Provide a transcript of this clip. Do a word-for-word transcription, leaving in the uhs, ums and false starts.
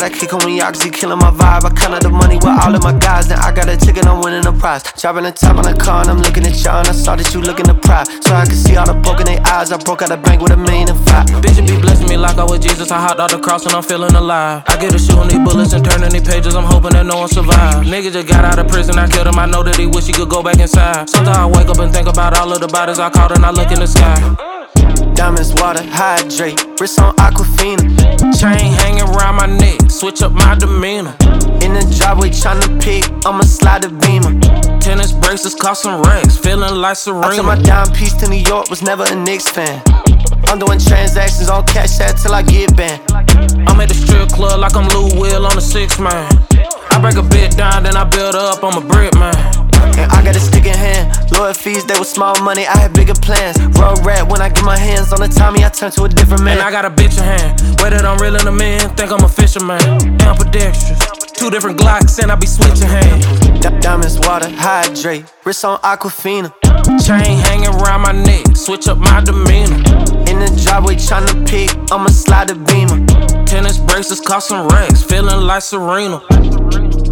that kick on me, oxy killing my vibe. I count up the money with all of my guys. Then I got a ticket, I'm winning the prize. Dropping the top on the car and I'm looking at y'all. And I saw that you looking to pride, so I could see all the poke in their eyes. I broke out the bank with a million and five. Bitch, be blessing me like I was Jesus. I hopped out the cross and I'm feeling alive. I get to shooting these bullets and turning these pages. I'm hoping that no one survive. Nigga just got out of prison, I killed him. I know that he wish he could go back inside. Sometimes I wake up and think about all of the bodies I caught and I look in the sky. Diamonds, water, hydrate, wrist on Aquafina. Chain hanging around my neck, switch up my demeanor. In the driveway tryna pick, I'ma slide the Beamer. Tennis bracelets cost some racks, feeling like Serena. I took my dime piece to New York, was never a Knicks fan. I'm doing transactions on Cash App till I get banned. I'm at the strip club like I'm Lou Will on the six man. I break a bit down, then I build up, I'm a brick man. And I got a stick in hand. Lower fees, they were small money, I had bigger plans. Road rat, when I get my hands on the Tommy, I turn to a different man. And I got a bitch in hand, way that I'm reeling them in, think I'm a fisherman. Ambidextrous, two different Glocks and I be switching hands. D- diamonds, water, hydrate, wrist on Aquafina. Chain hanging around my neck, switch up my demeanor. In the driveway tryna pick, I'ma slide the Beamer. Tennis bracelets cost some racks, feeling like Serena.